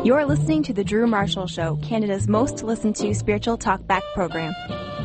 You're listening to The Drew Marshall Show, Canada's most listened to spiritual talkback program.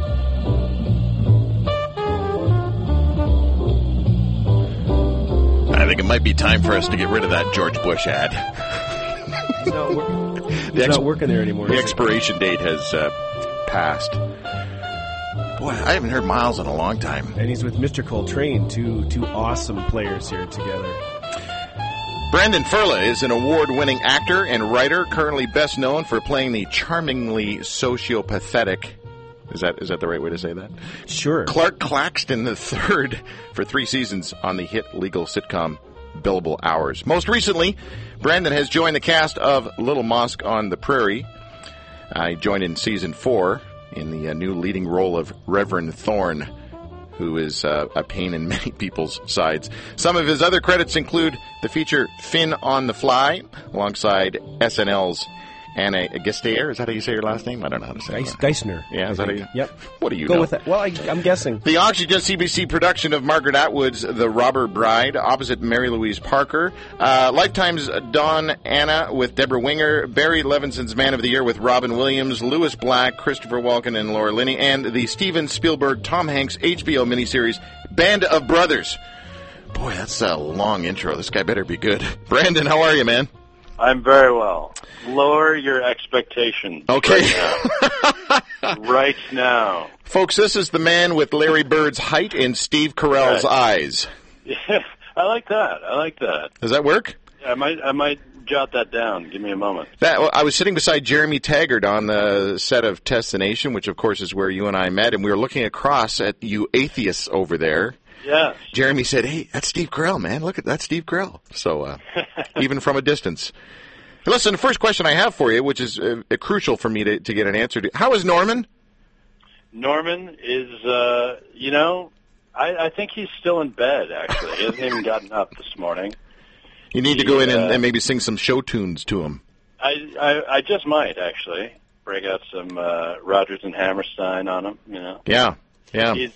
I think it might be time for us to get rid of that George Bush ad. He's not working there anymore. The expiration date has passed. Boy, I haven't heard Miles in a long time. And he's with Mr. Coltrane, two awesome players here together. Brandon Furla is an award-winning actor and writer, currently best known for playing the charmingly sociopathetic. Is that the right way to say that? Sure. Clark Claxton III for 3 seasons on the hit legal sitcom Billable Hours. Most recently, Brandon has joined the cast of Little Mosque on the Prairie. I joined in season 4 in the new leading role of Reverend Thorne, who is a pain in many people's sides. Some of his other credits include the feature Finn on the Fly, alongside SNL's Anna Gasteyer. Is that how you say your last name? I don't know how to say it. Geisner. Yeah, is that how you? Yep. What do you Go know? with that. Well, I'm guessing. The Oxygen CBC production of Margaret Atwood's The Robber Bride, opposite Mary Louise Parker. Lifetime's Dawn Anna with Deborah Winger. Barry Levinson's Man of the Year with Robin Williams. Lewis Black, Christopher Walken, and Laura Linney. And the Steven Spielberg, Tom Hanks HBO miniseries, Band of Brothers. Boy, that's a long intro. This guy better be good. Brandon, how are you, man? I'm very well. Lower your expectations. Okay. Right now. Folks, this is the man with Larry Bird's height and Steve Carell's eyes. Yeah, I like that. Does that work? I might jot that down. Give me a moment. I was sitting beside Jeremy Taggart on the set of Test the Nation, which, of course, is where you and I met, and we were looking across at you atheists over there. Yes. Jeremy said, "Hey, that's Steve Carell, man. Look at that, Steve Carell." So, even from a distance. Listen, the first question I have for you, which is crucial for me to get an answer to, how is Norman? Norman is, I think he's still in bed, actually. He hasn't even gotten up this morning. You need to go in and maybe sing some show tunes to him. I just might, actually. Break out some Rodgers and Hammerstein on him, you know. Yeah. He's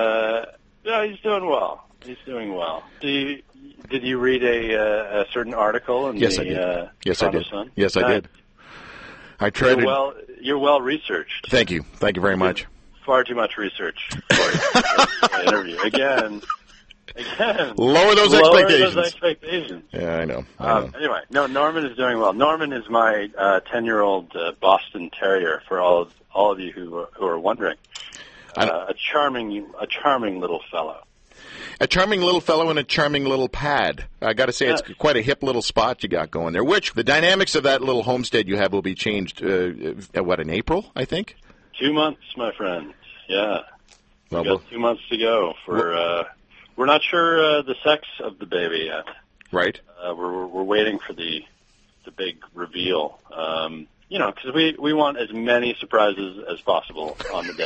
doing well. He's doing well. Did you read a certain article in Yes, the I did. Yes, Toronto I did. Sun? Yes, I did. I tried You're well researched. Thank you. Thank you very much. Far too much research for the interview. Again. Lower those expectations. Yeah, I know. Anyway, no, Norman is doing well. Norman is my 10-year-old Boston Terrier, for all of you who are wondering. A charming little fellow. A charming little fellow and a charming little pad. I got to say, It's quite a hip little spot you got going there. Which the dynamics of that little homestead you have will be changed. In April, I think. 2 months, my friend. Yeah, well, we got 2 months to go. We're not sure the sex of the baby yet. Right. We're waiting for the big reveal. Because we want as many surprises as possible on the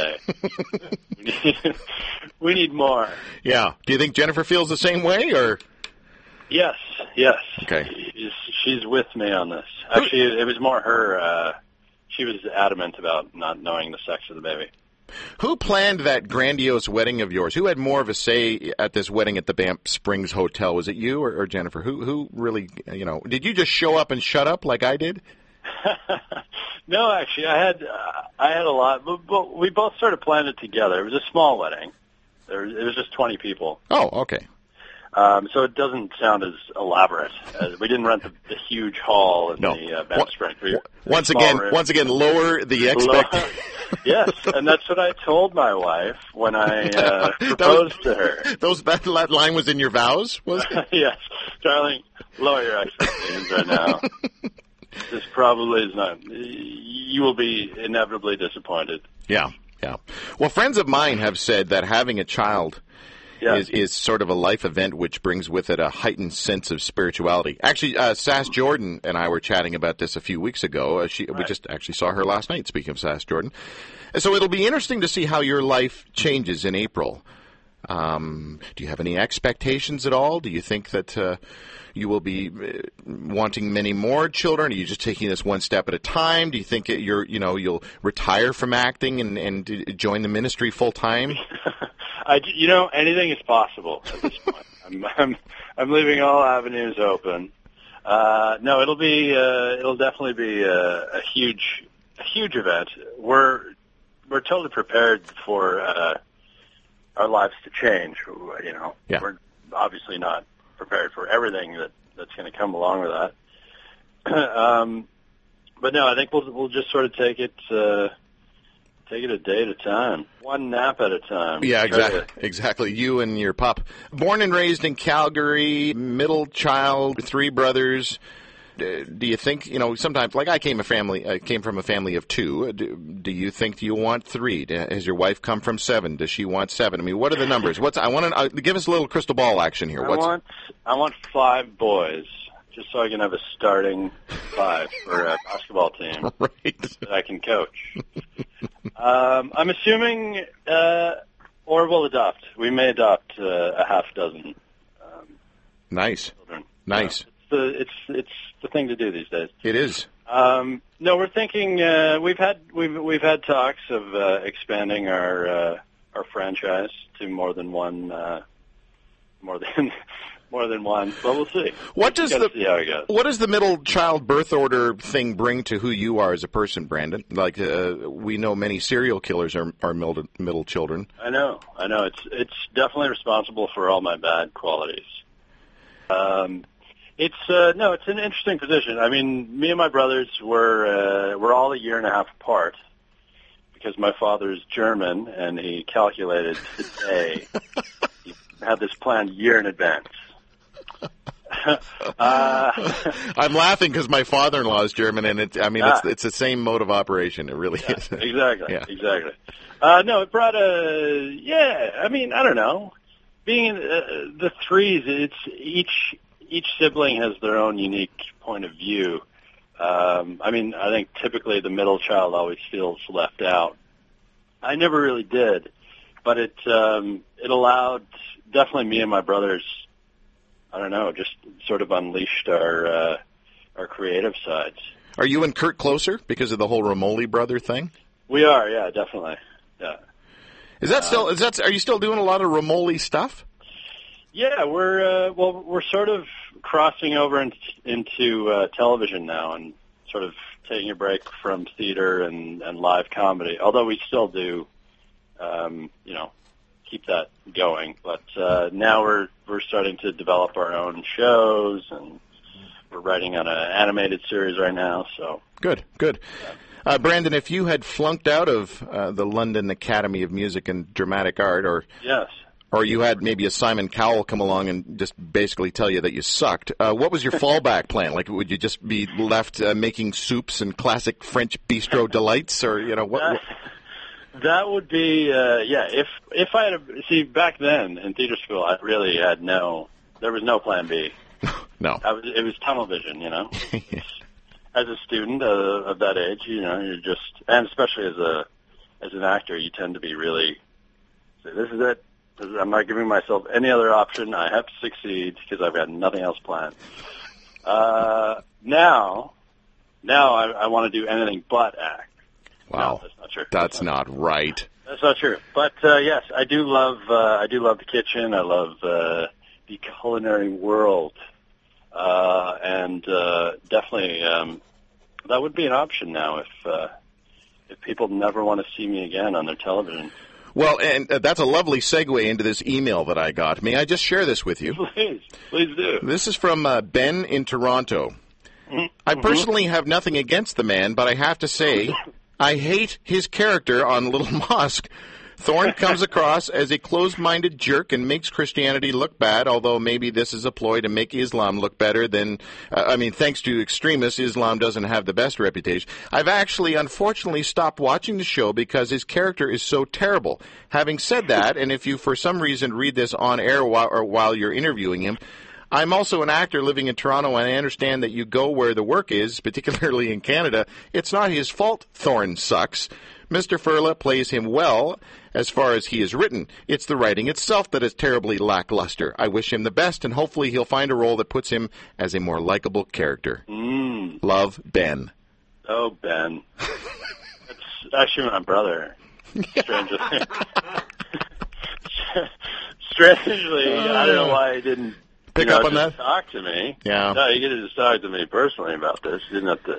day. We need more. Yeah. Do you think Jennifer feels the same way, or? Yes. Okay. She's with me on this. Actually, it was more her. She was adamant about not knowing the sex of the baby. Who planned that grandiose wedding of yours? Who had more of a say at this wedding at the Banff Springs Hotel? Was it you or Jennifer? Who really, did you just show up and shut up like I did? No, actually, I had a lot, but we both sort of planned it together. It was a small wedding. It was just 20 people. Oh, okay. So it doesn't sound as elaborate. We didn't rent the huge hall in the Banff Springs. Once again, lower the expectation. Yes, and that's what I told my wife when I proposed to her. That line was in your vows, was it? Yes, darling, lower your expectations right now. This probably is not. You will be inevitably disappointed. Yeah. Well, friends of mine have said that having a child is sort of a life event which brings with it a heightened sense of spirituality. Actually, Sass Jordan and I were chatting about this a few weeks ago. We just actually saw her last night, speaking of Sass Jordan. So it'll be interesting to see how your life changes in April. Do you have any expectations at all? Do you think that you will be wanting many more children? Are you just taking this one step at a time? Do you think you'll retire from acting and join the ministry full time? Anything is possible at this point. I'm leaving all avenues open. No, it'll definitely be a huge event. We're totally prepared for our lives to change. Yeah. We're obviously not prepared for everything that's going to come along with that. But no, I think we'll just sort of take it a day at a time, one nap at a time. Yeah, exactly. You and your pup. Born and raised in Calgary, middle child, 3 brothers. Do you think, sometimes, like I came from a family of 2. Do you think you want 3? Has your wife come from 7? Does she want 7? I mean, what are the numbers? I want to give us a little crystal ball action here. I want 5 boys, just so I can have a starting 5 for a basketball team that I can coach. I'm assuming, or we'll adopt. We may adopt a half dozen. Nice. Children. Nice. It's the thing to do these days. It is. No, we're thinking. We've had talks of expanding our franchise to more than one. More than one, but we'll see. See how it goes. What does the middle child birth order thing bring to who you are as a person, Brandon? Like we know many serial killers are middle children. I know. It's definitely responsible for all my bad qualities. It's an interesting position. I mean, me and my brothers we're all a year and a half apart because my father's German and he calculated today. He had this planned a year in advance. I'm laughing because my father-in-law is German, and it's the same mode of operation. It really is. Exactly. Yeah. Exactly. No, it brought I mean, I don't know. Being in the 3s, it's each sibling has their own unique point of view. I mean, I think typically the middle child always feels left out. I never really did, but it allowed definitely me and my brothers. I don't know, just sort of unleashed our creative sides. Are you and Kurt closer because of the whole Romoli brother thing? We are, yeah, definitely. Yeah. Is that still? Are you still doing a lot of Romoli stuff? Yeah, we're sort of crossing over into television now, and sort of taking a break from theater and live comedy. Although we still do, keep that going. But now we're starting to develop our own shows, and we're writing on an animated series right now. So good. Yeah. Brandon, if you had flunked out of the London Academy of Music and Dramatic Art, or you had maybe a Simon Cowell come along and just basically tell you that you sucked, what was your fallback plan? Like, would you just be left making soups and classic French bistro delights, or what? That would be, if I had back then in theater school, I really had there was no plan B. No. It was tunnel vision, As a student of that age, you're just, and especially as an actor, you tend to be really, this is it. I'm not giving myself any other option. I have to succeed because I've got nothing else planned. Now I want to do anything but act. Wow, no, that's not true. That's not right. That's not true. But yes, I do love the kitchen. I love the culinary world, and definitely that would be an option now if people never want to see me again on their television. Well, and that's a lovely segue into this email that I got. May I just share this with you? Please do. This is from Ben in Toronto. Mm-hmm. I personally have nothing against the man, but I have to say I hate his character on Little Mosque. Thorne comes across as a closed-minded jerk and makes Christianity look bad, although maybe this is a ploy to make Islam look better than, thanks to extremists, Islam doesn't have the best reputation. I've actually, unfortunately, stopped watching the show because his character is so terrible. Having said that, and if you for some reason read this on air while you're interviewing him, I'm also an actor living in Toronto, and I understand that you go where the work is, particularly in Canada. It's not his fault Thorne sucks. Mr. Furla plays him well as far as he is written. It's the writing itself that is terribly lackluster. I wish him the best, and hopefully he'll find a role that puts him as a more likable character. Love, Ben. Oh, Ben. That's actually my brother. Strangely, I don't know why I didn't pick up on that? Talk to me. Yeah. No, you get to just talk to me personally about this. You didn't have to,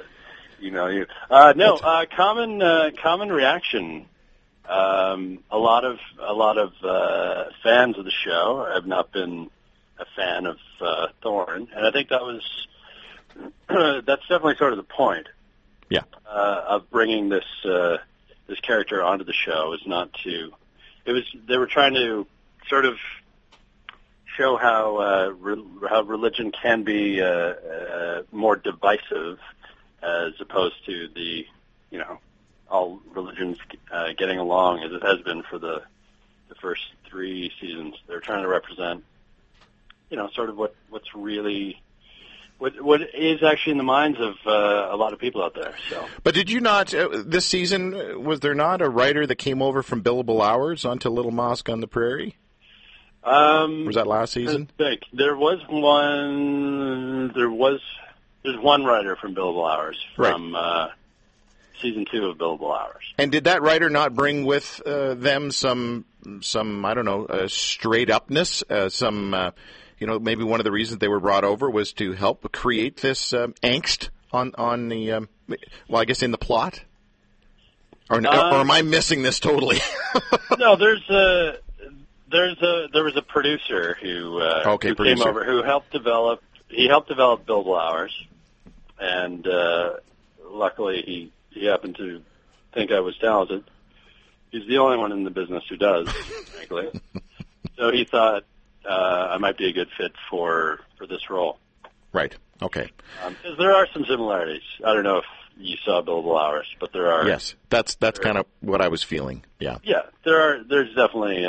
common reaction. A lot of fans of the show have not been a fan of Thorne, and I think that's definitely sort of the point. Yeah. Of bringing this character onto the show is not to. They were trying to sort of show how religion can be more divisive, as opposed to the all religions getting along as it has been for the first 3 seasons. They're trying to represent sort of what's really. What is actually in the minds of a lot of people out there. So, but did you not this season? Was there not a writer that came over from Billable Hours onto Little Mosque on the Prairie? Was that last season? I think there was one. There's one writer from Billable Hours from season 2 of Billable Hours. And did that writer not bring with them some I don't know straight upness, maybe one of the reasons they were brought over was to help create this angst on the, I guess in the plot? Or am I missing this totally? No, there was a producer who came over who helped develop Billable Hours, and luckily he happened to think I was talented. He's the only one in the business who does, frankly. So he thought I might be a good fit for this role. Right. Okay. Because there are some similarities. I don't know if you saw Billable Hours, but there are. Yes, that's kind of what I was feeling. Yeah. Yeah, there's definitely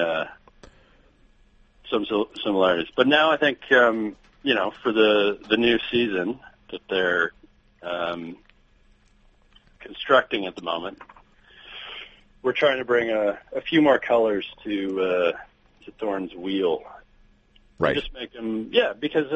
some similarities. But now I think for the new season that they're constructing at the moment, we're trying to bring a few more colors to Thorne's wheel. Right. Just make them, because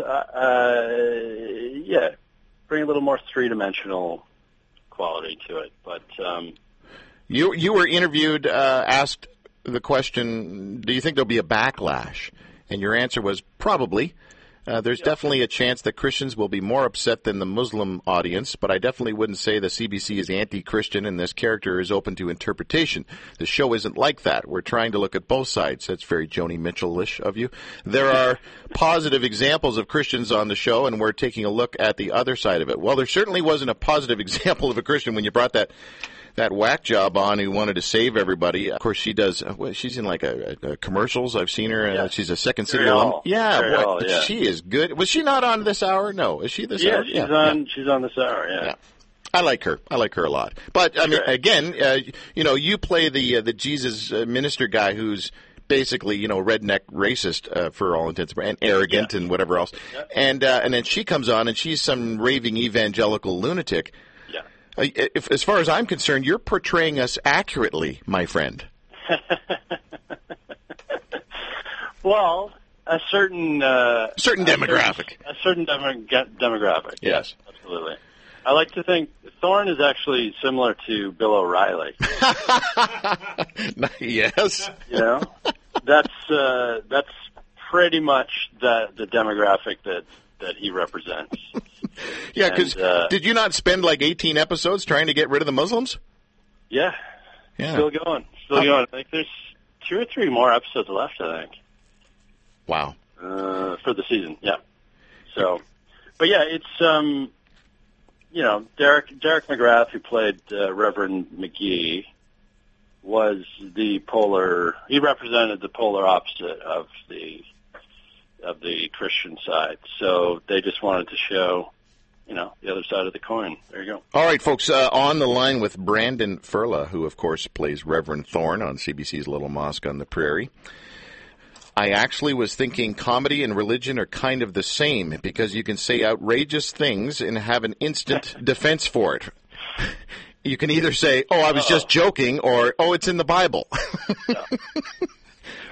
bring a little more 3-dimensional quality to it. But you were interviewed, asked the question, do you think there'll be a backlash? And your answer was probably. There's definitely a chance that Christians will be more upset than the Muslim audience, but I definitely wouldn't say the CBC is anti-Christian and this character is open to interpretation. The show isn't like that. We're trying to look at both sides. That's very Joni Mitchell-ish of you. There are positive examples of Christians on the show, and we're taking a look at the other side of it. Well, there certainly wasn't a positive example of a Christian when you brought that whack job on who wanted to save everybody. Of course, she does. She's in like a commercials. I've seen her. Yeah. She's a Second City alum. Yeah, she is good. Was she not on this hour? No, is she this hour? She's on this hour. Yeah. I like her. I like her a lot. But I mean, again, you play the Jesus minister guy who's basically, redneck racist for all intents and arrogant and whatever else. Yeah. And then she comes on and she's some raving evangelical lunatic. As far as I'm concerned, you're portraying us accurately, my friend. Well, a certain demographic. A certain demographic. Yes. Absolutely. I like to think Thorne is actually similar to Bill O'Reilly. Yes. That's pretty much the demographic that he represents. Yeah, because did you not spend like 18 episodes trying to get rid of the Muslims? Yeah. Still going. I think there's 2 or 3 more episodes left, I think. Wow. For the season, yeah. So, but yeah, it's Derek McGrath, who played Reverend McGee, was he represented the polar opposite of the Christian side. So they just wanted to show, the other side of the coin. There you go. All right, folks, on the line with Brandon Furla, who, of course, plays Reverend Thorne on CBC's Little Mosque on the Prairie. I actually was thinking comedy and religion are kind of the same because you can say outrageous things and have an instant defense for it. You can either say, I was just joking, or, it's in the Bible.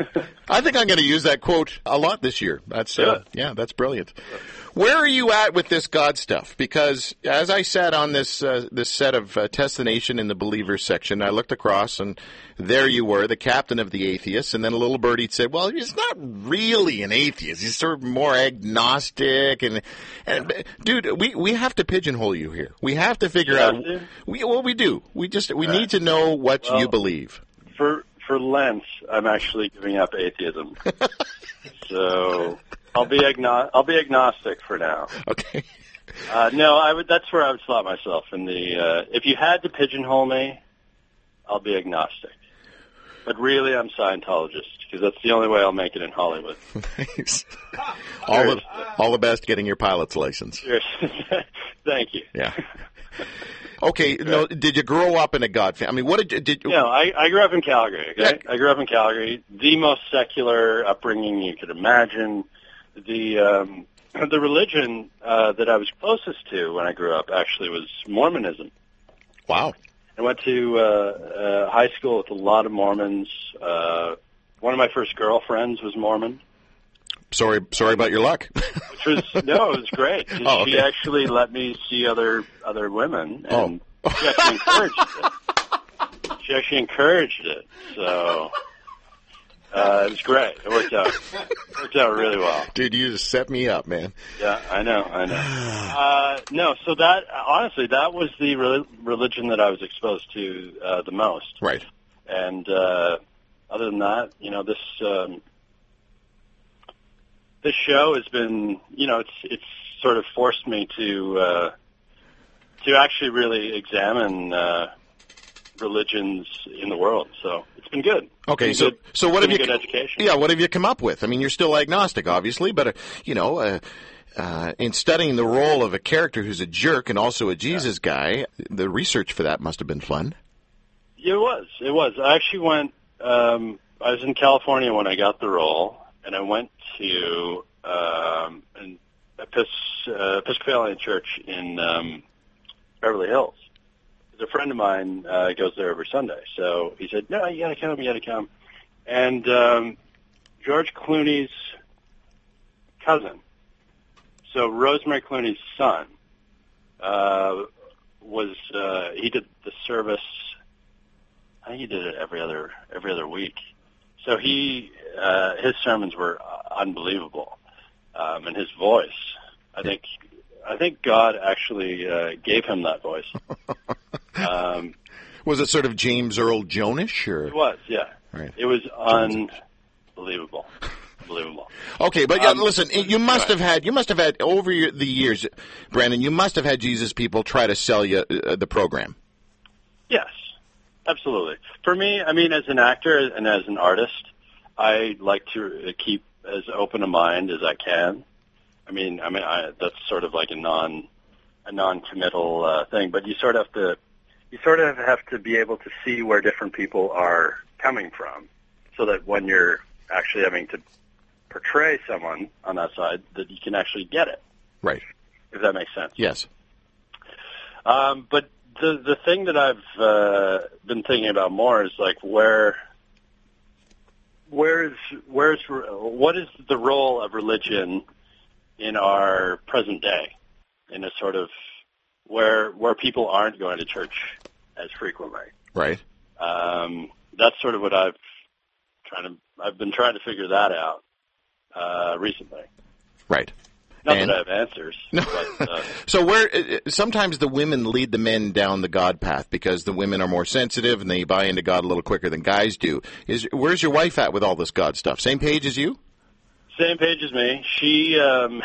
I think I'm going to use that quote a lot this year. That's that's brilliant. Where are you at with this God stuff? Because as I sat on this this set of Test the Nation in the Believers section, I looked across, and there you were, the captain of the atheists, and then a little birdie said, well, he's not really an atheist. He's sort of more agnostic. And dude, we have to pigeonhole you here. We have to figure out. We do. We need to know what you believe. For Lent, I'm actually giving up atheism. So I'll be agnostic for now. Okay. No, that's where I would slot myself in the. If you had to pigeonhole me, I'll be agnostic. But really, I'm Scientologist because that's the only way I'll make it in Hollywood. Nice. All the best getting your pilot's license. Thank you. Yeah. Okay, no, did you grow up in a God family? I mean, what did you... No, I grew up in Calgary, okay? Yeah. I grew up in Calgary, the most secular upbringing you could imagine. The religion that I was closest to when I grew up actually was Mormonism. Wow. I went to high school with a lot of Mormons. One of my first girlfriends was Mormon. Sorry about your luck. It was great. Oh, okay. She actually let me see other women, and she actually encouraged it. She actually encouraged it, so it was great. It worked out really well. Dude, you just set me up, man. Yeah, I know. No, so that honestly, that was the religion that I was exposed to the most. Right. And other than that, this show has been, it's sort of forced me to actually really examine religions in the world. So it's been good. Okay, so what have you? Good education. Yeah, what have you come up with? I mean, you're still agnostic, obviously, but in studying the role of a character who's a jerk and also a Jesus guy, the research for that must have been fun. Yeah, it was. I actually went. I was in California when I got the role. And I went to an Episcopalian church in Beverly Hills. A friend of mine goes there every Sunday. So he said, no, you got to come. And George Clooney's cousin, so Rosemary Clooney's son, he did the service, I think he did it every other week. So his sermons were unbelievable, and his voice. I think God actually gave him that voice. Was it sort of James Earl Jones-ish, or? It was, yeah. Right. It was unbelievable. Okay, but listen, you must have had over the years, Brandon. You must have had Jesus people try to sell you the program. Yes. Absolutely. For me, I mean, as an actor and as an artist, I like to keep as open a mind as I can. I mean, that's sort of like a non-committal thing, but you sort of have to be able to see where different people are coming from, so that when you're actually having to portray someone on that side, that you can actually get it. Right. If that makes sense. Yes. But the thing that I've been thinking about more is like what is the role of religion in our present day, in a sort of where people aren't going to church as frequently. Right. That's sort of what I've been trying to figure that out recently. Right. Not that I have answers. No. But, so sometimes the women lead the men down the God path because the women are more sensitive and they buy into God a little quicker than guys do. Where's your wife at with all this God stuff? Same page as you? Same page as me. She, when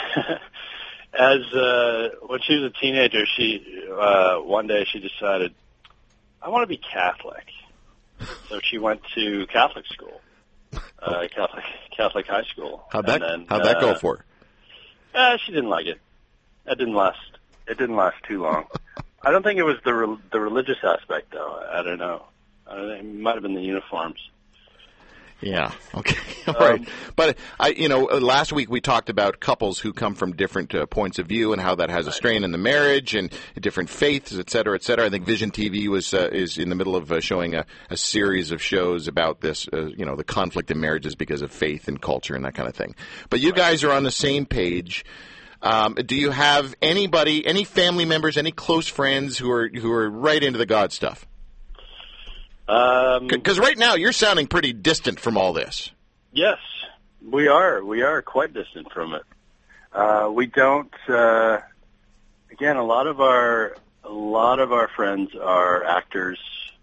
she was a teenager, one day she decided, I want to be Catholic. So she went to Catholic school, Catholic high school. How'd that go for her? She didn't like it. It didn't last too long. I don't think it was the religious aspect, though. I don't know. It might have been the uniforms. Yeah. Okay. All right. But last week we talked about couples who come from different points of view and how that has a strain in the marriage and different faiths, et cetera, et cetera. I think Vision TV is in the middle of showing a series of shows about this, the conflict in marriages because of faith and culture and that kind of thing. But you guys are on the same page. Do you have anybody, any family members, any close friends who are right into the God stuff? Because right now you're sounding pretty distant from all this. Yes, we are. We are quite distant from it. We don't. Again, a lot of our friends are actors,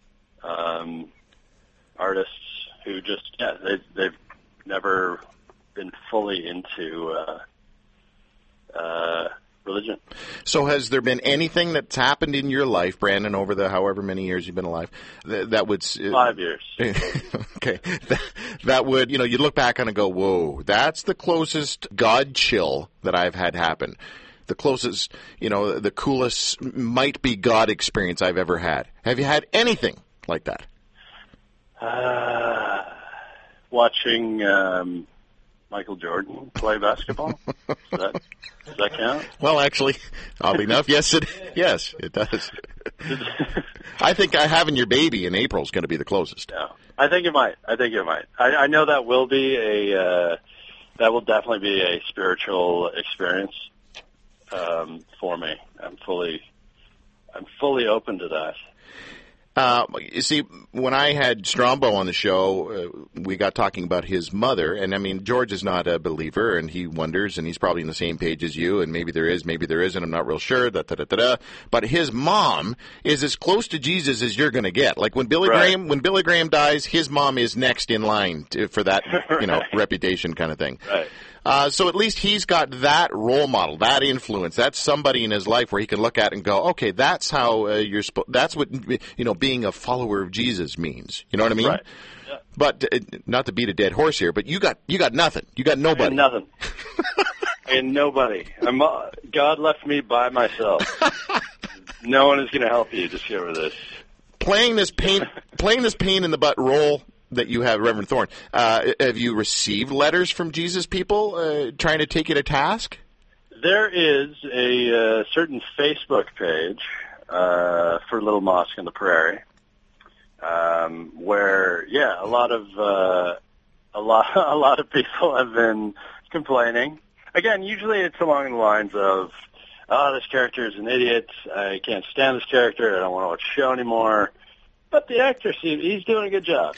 artists who just they've never been fully into religion. So has there been anything that's happened in your life, Brandon, over the however many years you've been alive, that would... 5 years. Okay. That would, you look back on and go, whoa, that's the closest God chill that I've had happen. The closest, the coolest might be God experience I've ever had. Have you had anything like that? Watching Michael Jordan play basketball. Does that count? Well, actually, oddly enough, yes, it does. I think having your baby in April is going to be the closest. Yeah, I think it might. I know that will be that will definitely be a spiritual experience for me. I'm fully open to that. You see, when I had Strombo on the show, we got talking about his mother, and I mean, George is not a believer, and he wonders, and he's probably on the same page as you, and maybe there is, maybe there isn't, I'm not real sure, but his mom is as close to Jesus as you're going to get. Like when Billy Graham dies, his mom is next in line for that, reputation kind of thing. Right. So at least he's got that role model, that influence. That's somebody in his life where he can look at and go, okay, that's how that's what, being a follower of Jesus means. You know what I mean? Right. Yeah. But not to beat a dead horse here, but you got nothing. You got nobody. I got nothing. I had nobody. God left me by myself. No one is going to help you discover this. Playing this pain in the butt role that you have, Reverend Thorne, have you received letters from Jesus people trying to take you to task? There is a certain Facebook page for Little Mosque on the Prairie, where a lot of people have been complaining. Again, usually it's along the lines of, "Oh, this character is an idiot. I can't stand this character. I don't want to watch the show anymore." But the actor, he's doing a good job.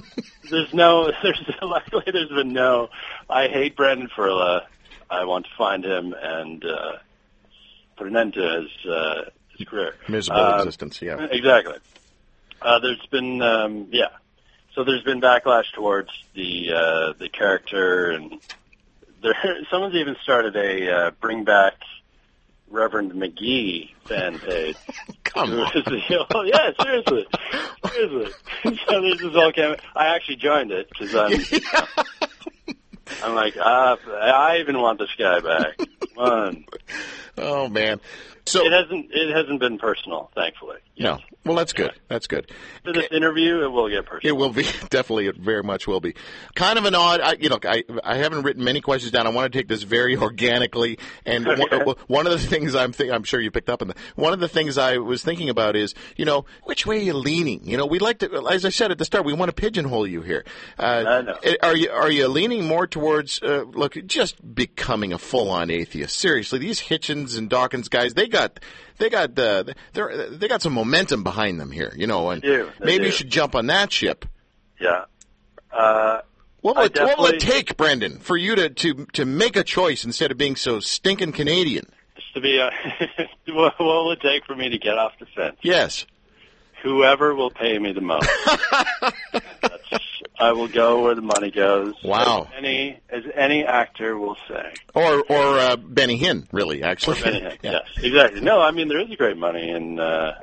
Luckily there's been no, I hate Brandon Furla. I want to find him and put an end to his career. Miserable existence, yeah. Exactly. There's been, So there's been backlash towards the character, and someone's even started a Bring Back Reverend McGee fan page. Come on. Yeah, seriously. So there's this whole campaign. I actually joined it because I'm like, I even want this guy back. Come on. Oh man. So it hasn't been personal, thankfully. No. Well, that's good. That's good. For this interview, it will get personal. It will be. Definitely, it very much will be. Kind of an odd, I haven't written many questions down. I want to take this very organically. And one of the things I'm sure you picked up on, one of the things I was thinking about is, which way are you leaning? We'd like to, as I said at the start, we want to pigeonhole you here. I know. Are you leaning more towards, just becoming a full-on atheist? Seriously, these Hitchens and Dawkins guys, they got some momentum behind them here, and maybe you should jump on that ship. Yeah. What will it take, Brendan, for you to make a choice instead of being so stinking Canadian? Just to be what will it take for me to get off the fence? Yes. Whoever will pay me the most. I will go where the money goes. Wow. As any actor will say. Or Benny Hinn, really, actually. Or Benny Hinn, yes, exactly. No, I mean, there is great money in...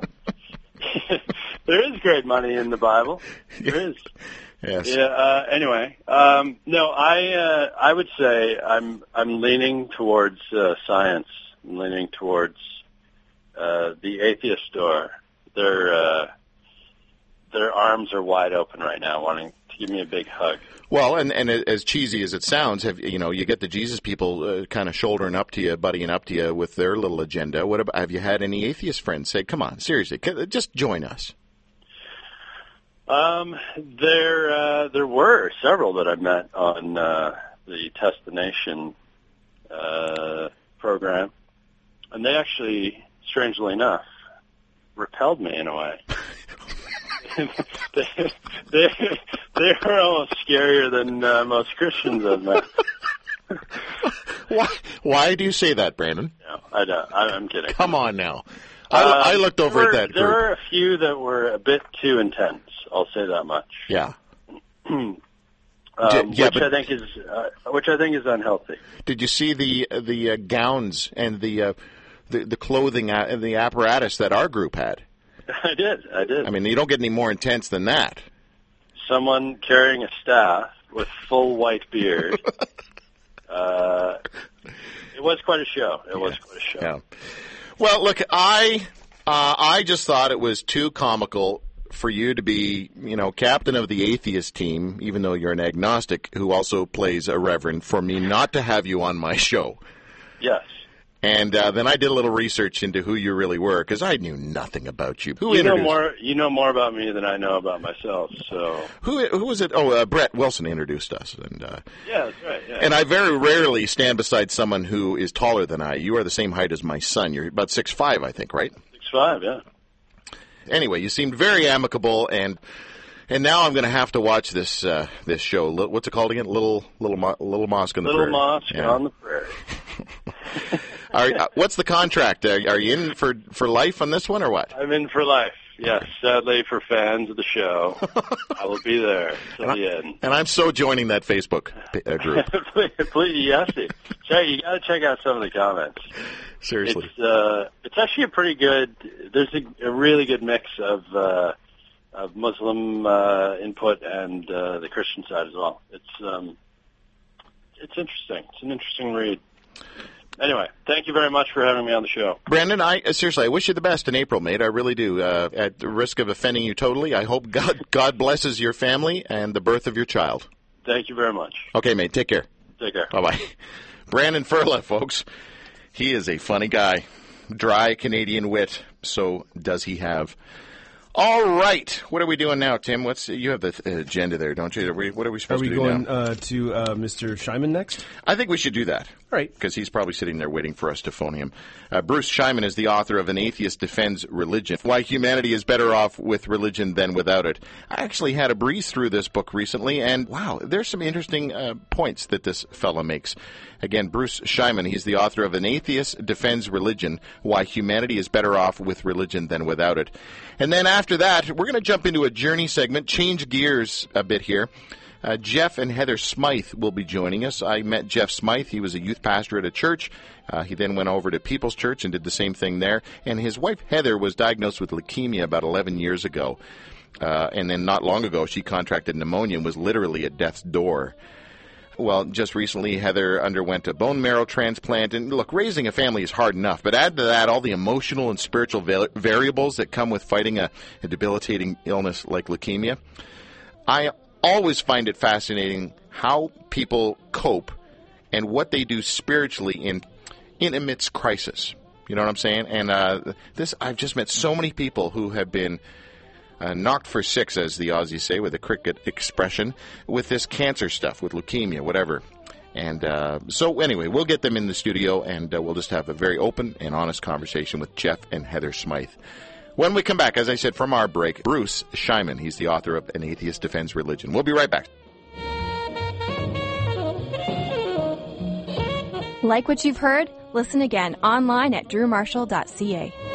there is great money in the Bible. There is. Yes. Yeah. Anyway, no, I would say I'm leaning towards science. I'm leaning towards the atheist door. Their arms are wide open right now, wanting to give me a big hug. Well, and as cheesy as it sounds, you get the Jesus people kind of shouldering up to you, buddying up to you with their little agenda. Have you had any atheist friends say, "Come on, seriously, just join us"? There were several that I met on the Test the Nation program, and they actually, strangely enough, repelled me in a way. They're almost scarier than most Christians I've met. Why do you say that, Brandon? No, I don't. I'm kidding. Come on now. I looked over at that group. There were a few that were a bit too intense. I'll say that much. Yeah. Which I think is unhealthy. Did you see the gowns and the clothing and the apparatus that our group had? I did. I mean, you don't get any more intense than that. Someone carrying a staff with full white beard. It was quite a show. Yeah. Well, look, I just thought it was too comical for you to be, captain of the atheist team, even though you're an agnostic who also plays a reverend, for me not to have you on my show. Yes. And then I did a little research into who you really were, because I knew nothing about you. You know more about me than I know about myself. So who was it? Oh, Brett Wilson introduced us, and yeah, that's right. Yeah. And I very rarely stand beside someone who is taller than I. You are the same height as my son. You're about 6'5", I think, right? 6'5", yeah. Anyway, you seemed very amicable, and now I'm going to have to watch this show. What's it called again? Little Mosque on the Prairie. Little Mosque on the Prairie. What's the contract? Are you in for life on this one, or what? I'm in for life. Yes, sadly for fans of the show, I will be there till the end. And I'm so joining that Facebook group. Please, yes. You got to check out some of the comments. Seriously, it's actually a pretty good. There's a really good mix of Muslim input and the Christian side as well. It's interesting. It's an interesting read. Anyway, thank you very much for having me on the show. Brandon, I wish you the best in April, mate. I really do. At the risk of offending you totally, I hope God blesses your family and the birth of your child. Thank you very much. Okay, mate. Take care. Take care. Bye-bye. Brandon Furla, folks. He is a funny guy. Dry Canadian wit. So does he have. All right. What are we doing now, Tim? You have the agenda there, don't you? What are we supposed to do now? Are we going to Mr. Scheiman next? I think we should do that. All right. Because he's probably sitting there waiting for us to phone him. Bruce Scheiman is the author of An Atheist Defends Religion, Why Humanity is Better Off with Religion Than Without It. I actually had a breeze through this book recently, and wow, there's some interesting points that this fella makes. Again, Bruce Scheiman, he's the author of An Atheist Defends Religion, Why Humanity is Better Off with Religion Than Without It. And then after that, we're going to jump into a journey segment, change gears a bit here. Jeff and Heather Smythe will be joining us. I met Jeff Smythe. He was a youth pastor at a church. He then went over to People's Church and did the same thing there. And his wife, Heather, was diagnosed with leukemia about 11 years ago. And then not long ago, she contracted pneumonia and was literally at death's door. Well, just recently, Heather underwent a bone marrow transplant. And look, raising a family is hard enough, but add to that all the emotional and spiritual variables that come with fighting a debilitating illness like leukemia. I always find it fascinating how people cope and what they do spiritually in amidst crisis. You know what I'm saying? And I've just met so many people who have been knocked for six, as the Aussies say, with a cricket expression, with this cancer stuff, with leukemia, whatever. And so anyway, we'll get them in the studio, and we'll just have a very open and honest conversation with Jeff and Heather Smythe. When we come back, as I said, from our break, Bruce Scheiman, he's the author of An Atheist Defends Religion. We'll be right back. Like what you've heard? Listen again online at drewmarshall.ca.